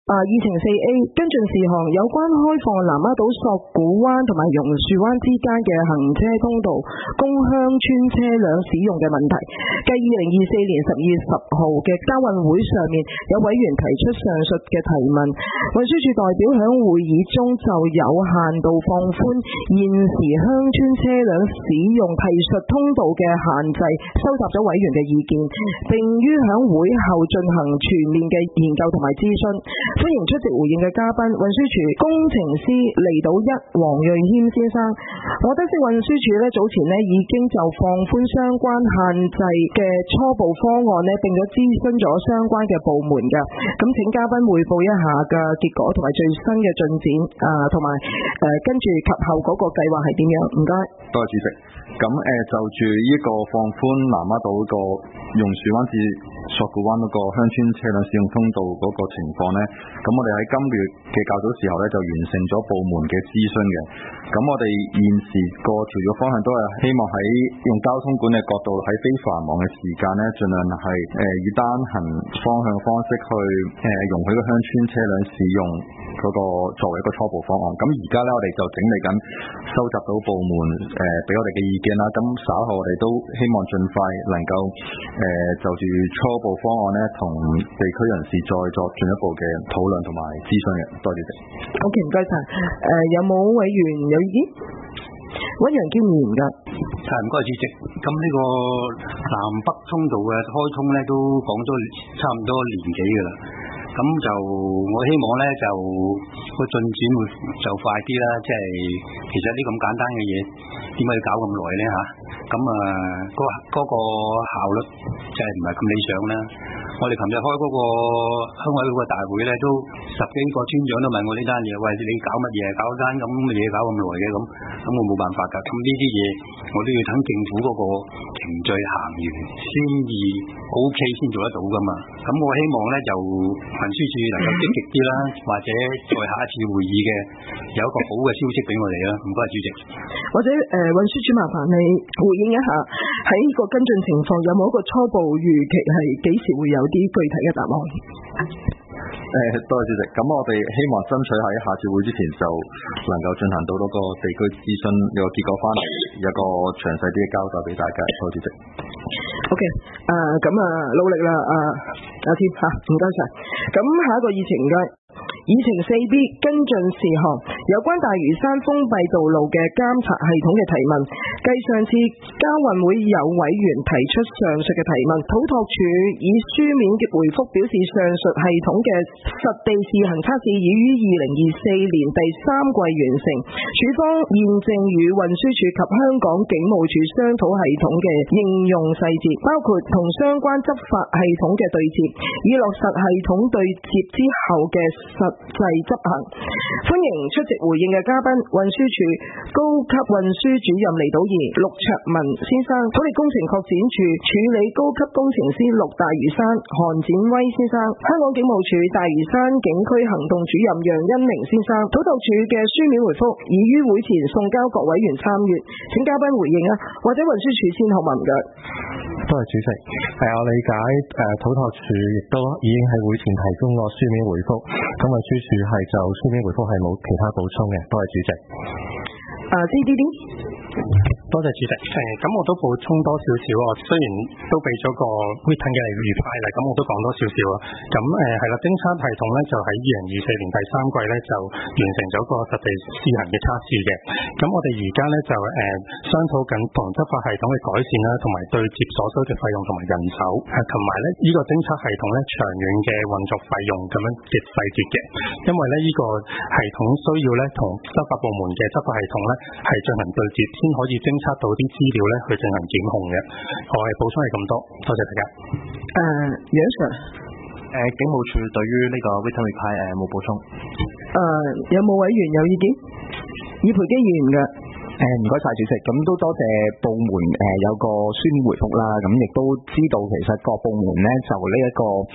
議程 4A 跟進事項有關開放南丫島索罟灣同埋榕樹灣之間嘅行車通道供鄉村車輛使用嘅問題。繼2024年12月10號嘅交運會上面有委員提出上述嘅提問，運輸署代表響會議中就有限度放寬現時鄉村車輛使用提述通道嘅限制，收集咗委員嘅意見，並於響會後進行全面嘅研究同埋諮詢。歡迎出席回應嘅嘉賓，運輸署工程師離島1黃瑞謙先生。我得悉運輸署早前已經就放寬相關限制嘅初步方案並咗諮詢咗相關嘅部門嘅。咁請嘉賓匯報一下嘅結果同埋最新嘅進展，同埋跟住及後嗰個計劃係點樣？唔該。 多謝主席。咁就住呢個放寬南丫島個榕樹灣至索罟灣嗰個鄉村車輛使用通道嗰個情況呢，咁我哋喺今個月嘅較早時候呢，就完成咗部門嘅諮詢嘅。咁我哋現時個調整方向都係希望喺用交通管理角度，喺非繁忙嘅時間呢，盡量係以單行方向方式去容許個鄉村車輛使用嗰個作為一個初步方案。咁而家呢，我哋就整理緊收集到部門俾我哋嘅意見啦。咁稍後我哋都希望盡快能夠就住初步方案呢，同地區人士再作進一步嘅討論同埋諮詢嘅。多謝主席。 OK， 唔該晒。有冇委員有意見？溫陽兼議員㗎。 唔該主席。咁呢個南北通道嘅開通呢，都講咗差唔多年幾㗎啦。咁就我希望呢，就個進展會就快啲啦。即係其實呢咁簡單嘅嘢，點解要搞咁耐呢？咁嗰個效率就係唔係咁理想啦。我哋琴日開嗰個鄉委會個大會咧，都10幾個村長都問我呢單嘢，喂，你搞乜嘢？搞單咁嘅嘢搞咁耐嘅咁我冇辦法㗎。咁呢啲嘢我都要等政府嗰個程序行完先至 OK 先做得到㗎嘛。咁我希望咧就運輸署能夠積極啲啦，或者在下一次會議嘅有一個好嘅消息俾我哋啦。唔該主席。 或者運輸署麻煩你回應一下，喺呢個跟進情況有冇一個初步預期係幾時會有啲具體嘅答案？ 多謝主席。咁我哋希望爭取喺下次會之前就能夠進行到嗰個地區諮詢有個結果翻嚟，有個詳細啲嘅交代俾大家。多謝主席。 OK， 咁努力啦，阿添嚇，唔該晒。咁下一個議程唔該。議程 4B 跟進事項有關大嶼山封閉道路嘅監察系統嘅提問。繼上次交運會有委員提出上述嘅提問，土拓署以書面嘅回覆表示，上述系統嘅實地試行測試已於2024年第3季完成，署方現正與運輸署及香港警務處商討系統嘅應用細節，包括同相關執法系統嘅對接，以落實系統對接之後嘅實際執行。歡迎出席回應嘅嘉賓，運輸署高級運輸主任離島2陸卓文先生，土力工程擴展處處理高級工程師陸大嶼山韓展威先生，香港警務處大嶼山警區行動主任楊恩明先生。土拓署嘅書面回覆已於會前送交各委員參閱，請嘉賓回應啊，或者運輸署先好唔該。 多謝主席。我理解土拓署亦都已經喺會前提供個書面回覆，咁運輸署係就書面回覆係冇其他補充嘅。多謝主席。 CDD。 多謝主席。咁我都補充多少少，我雖然都俾咗個 written 嘅 reply 啦，咁我都講多少少啊。咁係啦，偵測系統咧就喺2024年第3季咧就完成咗個實地試行嘅測試嘅。咁我哋而家咧就商討緊同執法系統嘅改善啦，同埋對接所需嘅費用同埋人手，同埋咧呢個偵測系統咧長遠嘅運作費用咁樣嘅細節嘅。因為咧呢個系統需要咧同執法部門嘅執法系統咧係進行對接，先可以偵測到啲資料咧去進行檢控嘅。我係補充係咁多，多謝大家。 楊 Sir。 警務處對於呢個 written reply 冇補充。 有冇委員有意見？以培基議員嘅。 唔該晒主席，咁都多謝部門有個書面回覆啦，咁亦都知道其實各部門呢就呢一個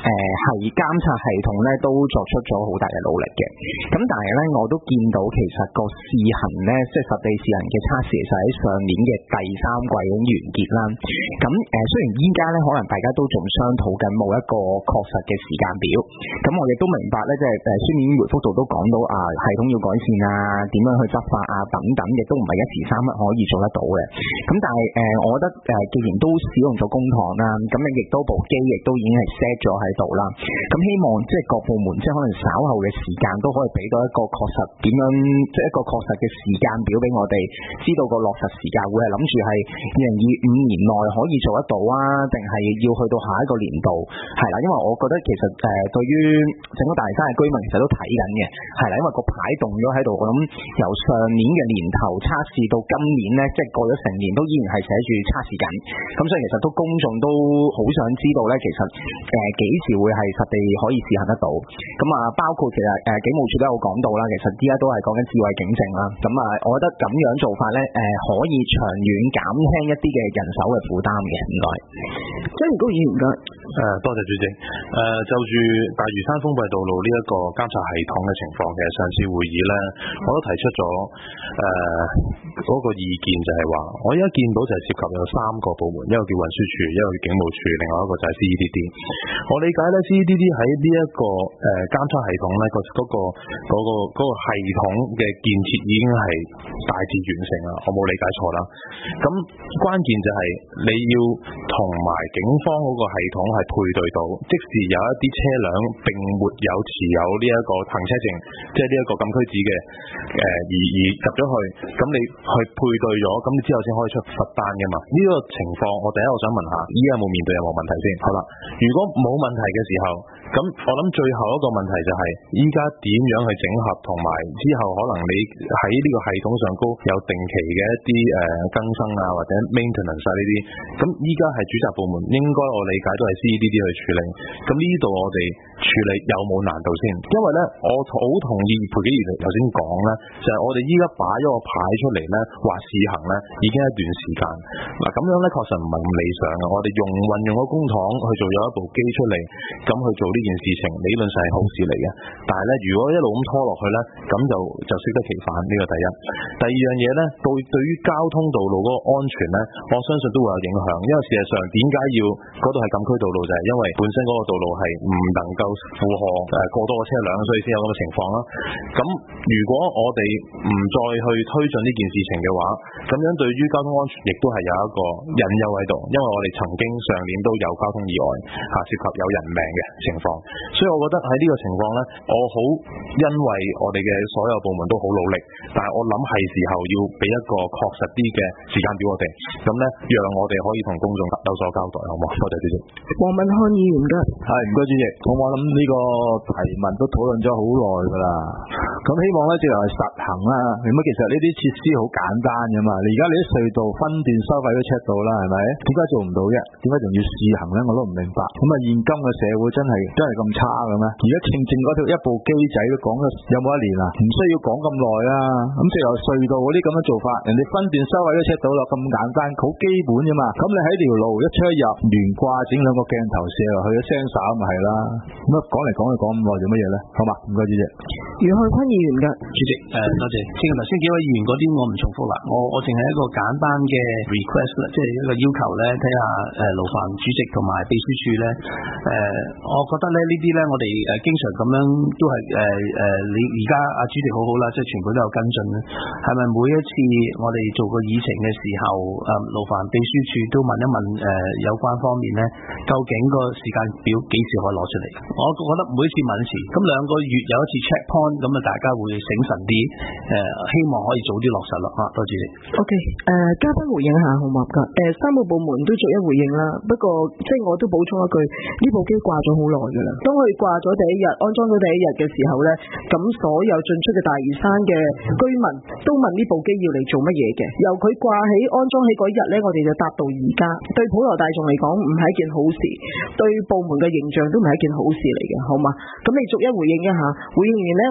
係監察系統咧都作出咗好大嘅努力嘅。咁但係咧，我都見到其實個試行咧，即係實地試行嘅測試，其實喺上年嘅第3季已經完結啦。咁雖然依家咧可能大家都仲商討緊冇一個確實嘅時間表，咁我亦都明白咧，即係書面回覆度都講到系統要改善啊，點樣去執法啊等等，亦都唔係一時三刻可以做得到嘅。咁但係我覺得既然都使用咗公帑啦，咁亦都部機亦都已經係 set 咗喺度啦。咁希望即係各部門即係可能稍後嘅時間都可以俾到一個確實點樣，即係一個確實嘅時間表俾我哋知道個落實時間會係諗住係2025年內可以做得到啊，定係要去到下一個年度係啦。因為我覺得其實對於整個大嶼山嘅居民其實都睇緊嘅係啦，因為個牌動咗喺度，我諗由上年嘅年頭測試到今年呢，即係過咗成年都依然係寫住測試緊，咁所以其實都公眾都好想知道呢，其實幾時會係實地可以試行得到。咁包括其實警務處都有講到啦，其實依家都係講緊智慧警政啦。咁我覺得咁樣做法呢，可以長遠減輕一啲嘅人手嘅負擔嘅。唔該， 張賢高議員。 多謝主席。就住大嶼山封閉道路呢一個監察系統嘅情況，其實上次會議呢，我都提出咗嗰個意見，就係話我而家見到就係涉及有3個部門，一個叫運輸署，一個叫警務處，另外一個就係 CEDD。我理解呢 CEDD 喺呢一個監察系統呢嗰個系統嘅建設已經係大致完成啦，我冇理解錯啦。咁關鍵就係你要同埋警方嗰個系統係配對到，即使有一啲車輛並沒有持有呢一個行車證，即係呢一個禁區紙嘅而入咗去，咁你去配對咗，咁你之後先可以出罰單嘅嘛。呢個情況我第一我想問下，依家有冇面對任何問題先？好啦，如果冇問題嘅時候，咁我諗最後一個問題就係依家點樣去整合，同埋之後可能你喺呢個系統上高有定期嘅一啲更新啊，或者 maintenance 啊呢啲，咁依家係主責部門應該我理解都係 CEDD 去處理，咁呢度我哋處理有冇難度先？因為呢，我好同意裴議員頭先講呢，就係我哋依家擺咗個牌出嚟呢，話試行呢已經一段時間，嗱咁樣呢確實唔係咁理想嘅。我哋運用個公帑去做咗一部機出嚟，咁去做呢件事情，理論上係好事嚟嘅。但係呢，如果一路咁拖落去呢，咁就適得其反，呢個第一。第二樣嘢呢，對於交通道路嗰個安全呢，我相信都會有影響，因為事實上點解要嗰度係禁區道路，就係因為本身嗰個道路係唔能夠負荷過多嘅車輛，所以先有咁嘅情況啦。咁如果我哋唔再去推進呢件事情嘅話，咁樣對於交通安全亦都係有一個隱憂喺度，因為我哋曾經上年都有交通意外涉及有人命嘅情況，所以我覺得喺呢個情況呢，我好因為我哋嘅所有部門都好努力，但係我諗係時候要俾一個確實啲嘅時間表我哋，咁呢讓我哋可以同公眾有所交代，好唔好？多謝主席。 黃文漢議員嘅係唔該主席，我諗呢個提問都討論咗好耐噶啦，咁希望呢就係實行啦。咁其實呢啲設施好簡單噶嘛，你而家你啲隧道分段收費都 check 到啦，係咪？點解做唔到啫？點解仲要試行呢？我都唔明白。咁現今嘅社會真係咁差嘅咩？而家正嗰條一部機仔都講咗有冇1年啊？唔需要講咁耐啊。咁即係由隧道嗰啲咁樣做法，人哋分段收費都 check 到啦，咁簡單，好基本啫嘛。咁你喺條路一出一入連掛整2個鏡頭射落去，聲灑咪係啦。咁講嚟講去講咁耐做乜嘢咧？好嘛，唔該主席。 余漢坤議員嘅主席，多謝。頭先幾位議員嗰啲我唔重複啦，我淨係一個簡單嘅 request 啦，即係一個要求咧，睇下勞煩主席同埋秘書處咧，我覺得咧呢啲咧我哋經常咁樣都係你而家阿主席好好啦，即係全部都有跟進咧，係咪每一次我哋做個議程嘅時候，勞煩秘書處都問一問有關方面咧，究竟個時間表幾時可以攞出嚟？我覺得每一次問一次，咁2個月有一次 check point， 咁大家會醒神啲，希望可以早啲落實咯。多謝你。 OK， 嘉賓回應下好嗎？3個部門都逐一回應啦。不過即係我都補充一句，呢部機掛咗好耐㗎啦。當佢掛咗第一日，安裝咗第一日嘅時候咧，咁所有進出嘅大嶼山嘅居民都問呢部機要嚟做乜嘢嘅。由佢掛起安裝起嗰日咧，我哋就答到而家。對普羅大眾嚟講唔係一件好事，對部門嘅形象都唔係一件好事嚟嘅，好嘛？咁你逐一回應一下。回應完咧，我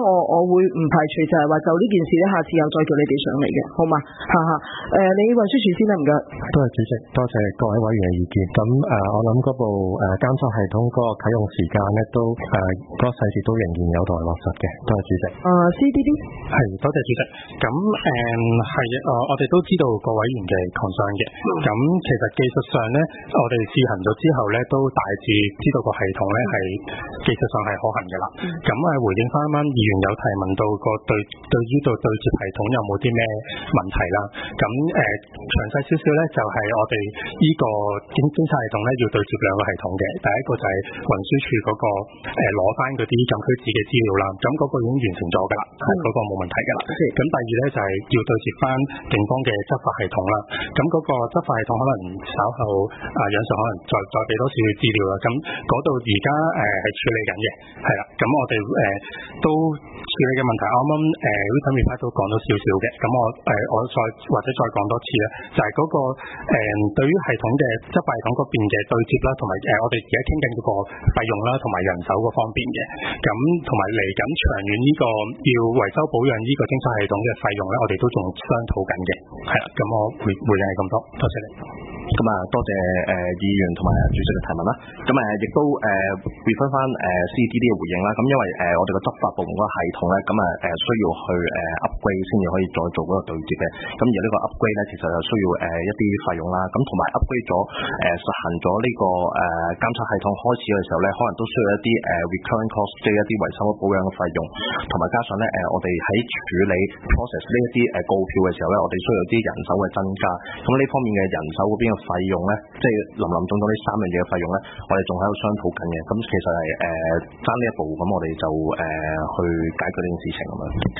我會唔排除就係話就呢件事咧，下次又再叫你哋上嚟嘅，好嘛？你運輸署先啦，唔該。 多謝主席，多謝各位委員嘅意見。咁我諗嗰部監測系統嗰個啟用時間咧，都嗰個細節都仍然有待落實嘅。多謝主席。 CDD 係，多謝主席。咁我哋都知道各委員嘅 concern 嘅。咁其實技術上咧，我哋試行咗之後咧，都大致知道個系統咧係技術上係可行嘅啦。咁回應翻啱啱議員有提問到個對於對接系統有冇啲咩問題啦。咁詳細少少咧，就係我哋呢個偵察系統咧要對接兩個系統嘅。第一個就係運輸署嗰個攞翻嗰啲禁區紙嘅資料啦。咁嗰個已經完成咗㗎啦，嗰個冇問題㗎啦。咁第二咧就係要對接翻警方嘅執法系統啦。咁嗰個執法系統可能稍後楊 Sir 可能再俾多少資料啦。咁嗰度而家係處理緊嘅，係啦。咁我哋都處理嘅問題，啱啱Wilton Reply 都講咗少少嘅。咁我再講多次啦，就係嗰個對於系統嘅執法系統嗰邊嘅對接啦，同埋我哋而家傾緊嗰個費用啦，同埋人手嗰方面嘅。咁同埋嚟緊長遠呢個要維修保養呢個偵察系統嘅費用咧，我哋都仲商討緊嘅。係啦，咁我回應係咁多，多謝你。 咁多謝議員同埋主席嘅提問啦。咁亦都refer翻CDD 嘅回應啦。咁因為我哋個執法部門嗰個系統咧，咁需要去upgrade 先至可以再做嗰個對接嘅。咁而呢個 upgrade 咧，其實就需要一啲費用啦。咁同埋 upgrade 咗實行咗呢個監測系統開始嘅時候咧，可能都需要一啲recurring cost， 即係一啲維修保養嘅費用，同埋加上咧我哋喺處理 process 呢一啲告票嘅時候咧，我哋需要有啲人手嘅增加。咁呢方面嘅人手嗰邊費用咧，即係林林總總呢三樣嘢嘅費用咧，我哋仲喺度商討緊嘅。咁其實係爭呢一步，咁我哋就去解決呢件事情咁樣。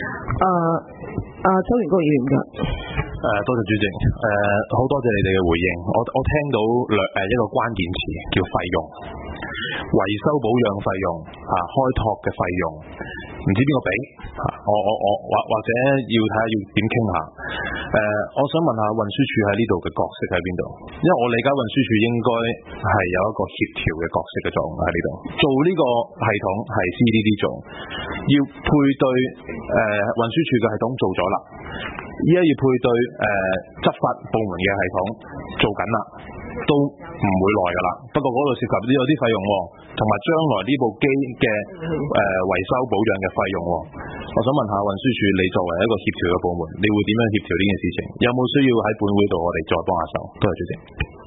周元國議員嘅。 多謝主席。好多謝你哋嘅回應。我聽到一個關鍵詞叫費用，維修保養費用開拓嘅費用，唔知邊個俾或者要睇下要點傾下。我想問下運輸署喺呢度嘅角色喺邊度？因為我理解運輸署應該係有一個協調嘅角色嘅作用喺呢度。做呢個系統係 CDD 做，要配對運輸署嘅系統做咗啦，依家要配對執法部門嘅系統做緊啦，都唔會耐噶啦。不過嗰度涉及有啲費用，同埋將來呢部機嘅維修保養嘅費用。我想問下運輸署，你作為一個協調嘅部門，你會點樣協調呢件事情？有冇需要喺本會度我哋再幫下手？多謝主席。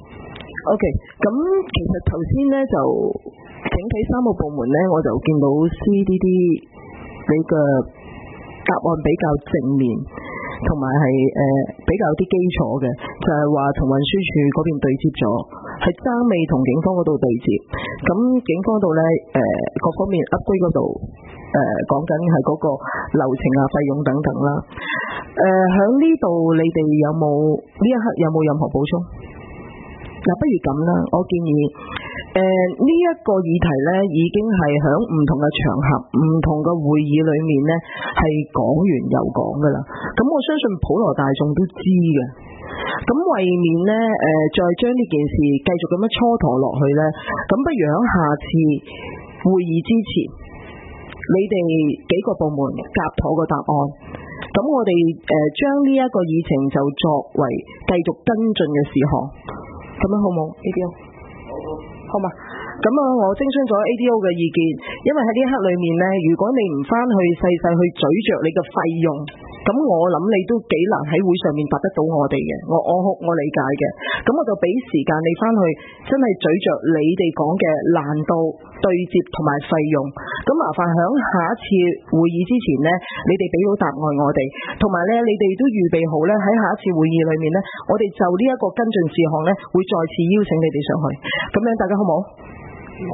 OK， 咁其實頭先咧就整體三個部門咧，我就見到 CDD 你嘅答案比較正面，同埋係比較有啲基礎嘅，就係話同運輸署嗰邊對接咗，係爭未同警方嗰度對接。咁警方度咧各方面 upgrade 嗰度講緊係嗰個流程啊、費用等等啦。響呢度你哋有冇呢一刻有冇任何補充？嗱，不如咁啦，我建議呢一個議題咧，已經係響唔同嘅場合、唔同嘅會議裏面咧，係講完又講噶啦。咁我相信普羅大眾都知嘅。咁為免咧再將呢件事繼續咁樣蹉跎落去咧，咁不如響下次會議之前，你哋幾個部門夾妥個答案，咁我哋將呢一個議程就作為繼續跟進嘅事項。咁樣好冇 ADO？ 好嘛？咁我徵詢咗 ADO 嘅意見，因為喺呢一刻裏面呢，如果你唔翻去細細去咀嚼你嘅費用，咁我諗你都幾難喺會上面答得到我哋嘅。我理解嘅，咁我就俾時間你翻去真係咀嚼你哋講嘅難度、對接同埋費用。咁麻煩響下一次會議之前呢，你哋俾到答案我哋，同埋呢，你哋都預備好呢，喺下一次會議裏面呢，我哋就呢一個跟進事項呢，會再次邀請你哋上去。咁樣大家好冇？好。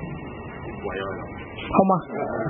好嘛？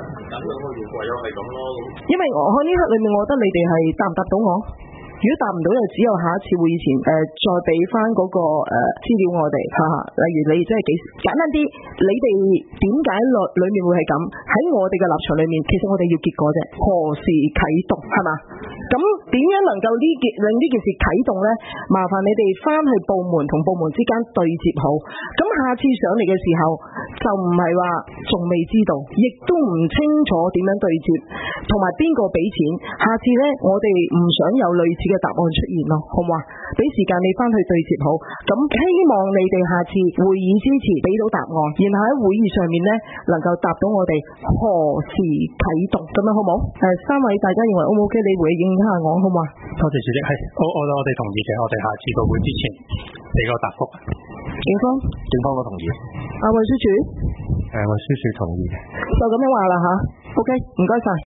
因為我喺呢刻裏面，我覺得你哋係答唔答到我？如果答唔到，就只有下一次會議前再俾翻嗰個資料我哋例如你即係簡單啲，你哋點解裏面會係咁？喺我哋嘅立場裏面，其實我哋要結果啫，何時啟動係嘛？咁點樣能夠令呢件事啟動呢？麻煩你哋翻去部門同部門之間對接好。咁下次上嚟嘅時候，就唔係話仲未知道，亦都唔清楚點樣對接， 同埋邊個俾錢，下次呢，我哋唔想有類似嘅答案出現咯，好嘛？俾時間你翻去對接好，咁希望你哋下次會議之前俾到答案，然後喺會議上面呢，能夠答到我哋何時啟動，咁樣好冇？三位大家認為 O 唔 OK？你回應下我好嘛？ 多謝主席，係我哋同意嘅，我哋下次個會之前俾個答覆。 警方我同意。 阿運輸署， 運輸署同意嘅。 就咁樣話啦吓 ，OK，唔該晒。